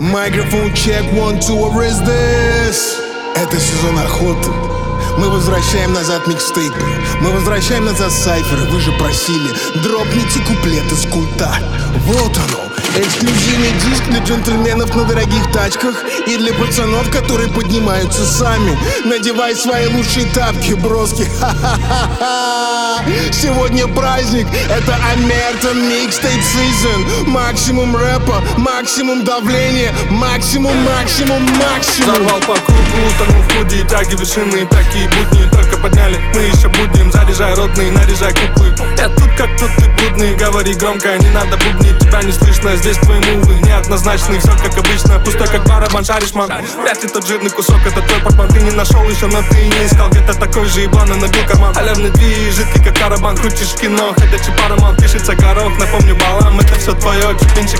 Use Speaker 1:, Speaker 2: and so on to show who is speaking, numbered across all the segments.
Speaker 1: Microphone check, 1, 2, what is this? Это сезон охоты. Мы возвращаем назад микстейпы, мы возвращаем назад сайферы. Вы же просили, дропните куплеты с культа. Вот оно, эксклюзивный диск для джентльменов на дорогих тачках и для пацанов, которые поднимаются сами. Надевай свои лучшие тапки, броски. Ха-ха-ха-ха. Сегодня праздник, это Омертон Mixtape Season. Максимум рэпа, максимум давления, максимум.
Speaker 2: Взорвал по кругу, утонул в худи, тяги вершины, такие будни только подняли. Мы еще будем, заряжай родные, наряжай куклы. Я тут как тут, ты будный, говори громко, не надо бубнить. Тебя не слышно, здесь твои мувы неоднозначные, все как обычно, пустой как барабан, шаришь, ман. Вряд ли тот жирный кусок, это твой портман. Ты не нашел еще, но ты и не искал. Где-то такой же еблан, набил карман. Халявный движ, жидкий как карабан. Крутишь кино, ходячий парамон, пишется горох. Напомню балам, это все твое, чупинчик.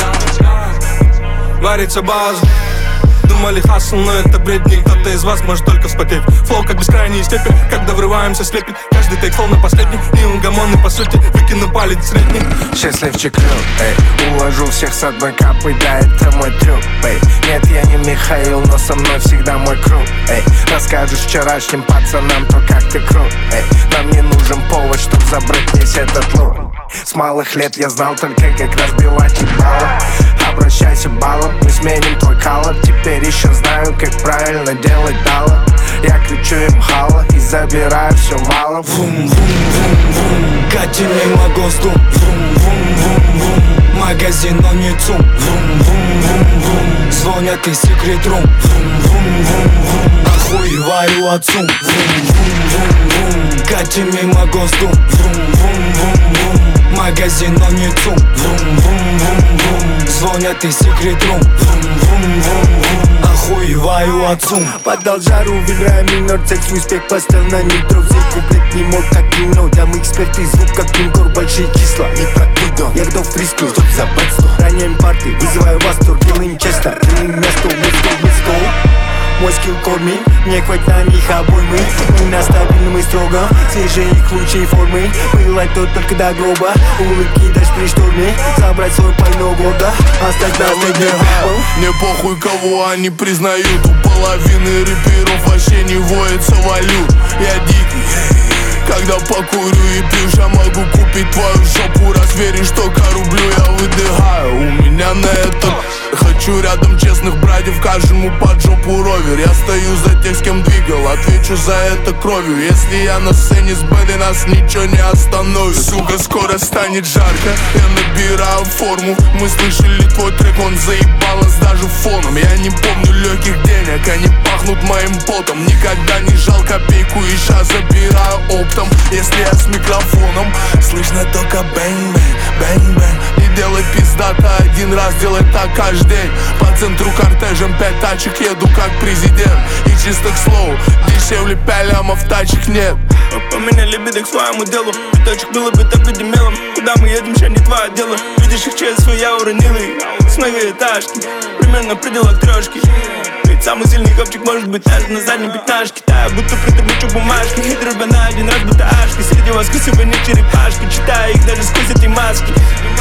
Speaker 2: Варится база. Думали хасл, но это бредни. Кто-то из вас может только вспотеть. Флоу как бескрайний степень, когда врываемся слепит. Каждый тейк флоу на последний. Неугомонный по сути, выкину палец средний.
Speaker 3: Счастливчик крут, эй. Уложу всех с одной капой, да, это мой трюк, эй. Нет, я не Михаил, но со мной всегда мой круг, эй. Расскажешь вчерашним пацанам, то как ты крут, эй. Нам не нужен повод, чтоб забрать весь этот лут. С малых лет я знал только, как разбивать ебало. Обращайся баллом, мы сменим твой колор. Теперь еще знаю, как правильно делать дало. Я кричу им хала и забираю все малом.
Speaker 2: Вум-вум-вум-вум, кати мимо ГОСТу. Вум-вум-вум-вум, магазин, но не ЦУМ. Вум-вум-вум-вум, звонят из секрет-рум. Вум-вум-вум-вум, охуеваю от ЦУМ. Вум-вум-вум-вум, кати мимо ГОСТу. Вум-вум-вум-вум, магазин, но не ЦУМ. Вум-вум-вум-вум, звонят из секрет-рум. Вум-вум-вум-вум, охуеваю от ЦУМ.
Speaker 4: Поддал жару, выбирая минор, цель свой успех поставил на нитро. Взять куплет не мог, как кино. Там эксперты, звук как пинкор, большие числа. Не прокидом, я готов к риску, чтоб забрать 100. Роняем парты, вызываю восторг, делаем честно. Делаем место, let's go. Мой скилл корми, мне хватит на них обоймы. Мы на стабильном и строго, свежие их лучшие формы. Пылать тут только до гроба, улыбки дашь при шторме. Забрать свой пального года, оставь нас на дне.
Speaker 5: Мне похуй, кого они признают. У половины рэперов вообще не воется валют. Я дикий, когда покурю и пью, я могу купить твою жопу. Раз веришь только рублю, я выдыхаю. У меня на это хочу рядом честных братьев, каждому под жопу ровер. Я стою за тех, с кем двигал, отвечу за это кровью. Если я на сцене с Бэдой, нас ничего не остановит. Сука, скоро станет жарко, я набираю форму. Мы слышали твой трек, он заебал нас даже фоном. Я не помню легких денег, они пахнут моим потом. Никогда не жал копейку и щас забираю оптом. Если я с микрофоном, слышно только бэнг-бэнг, бэнг-бэнг. Не делай пиздата один раз, делай так каждый день. По центру кортежем 5 тачек еду как президент. И чистых слов, дешевле 5 лямов тачек нет.
Speaker 2: Поменяли беды к своему делу. Пяточек было бы так видимелом. Куда мы едем, ща не твое дело. Видишь их честь свою, я уронил их. С многоэтажки, примерно в пределах трешки. Ведь самый сильный копчик может быть даже на заднем пятнашке. Таю, будто притормочу бумажки. И дробя на один раз, будто ашки. Среди воскресывай не черепашки. Читаю их даже сквозь эти маски.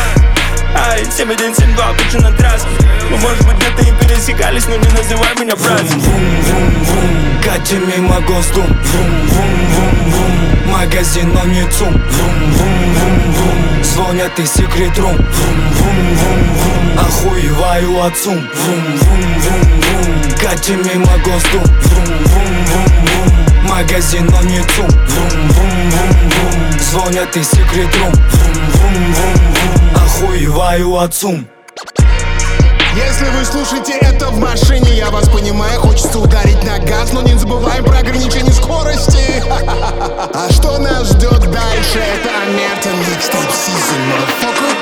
Speaker 2: Ай, 7-1-7-2, кучу на траске. Мы, может быть, где-то и пересекались, но не называй меня братьем. Вум-вум-вум-вум, катим мимо ГОСТу. Вум-вум-вум-вум, магазин, но не ЦУМ. Вум-вум-вум-вум, звонят из секрет-рум. Вум-вум-вум-вум, охуеваю от ЦУМ. Вум-вум-вум-вум, катим мимо ГОСТу. Вум-вум-вум-вум, магазин, но не ЦУМ. Вум-вум-вум-вум, звонят из секрет-рум. Вум-вум-вум-вум, охуеваю от ЦУМ.
Speaker 1: Если вы слушаете это в машине, я вас понимаю, хочется ударить на газ, но не забываем про ограничение скорости. А что нас ждет дальше? Это Омертон Mixtape Season, motherfucker.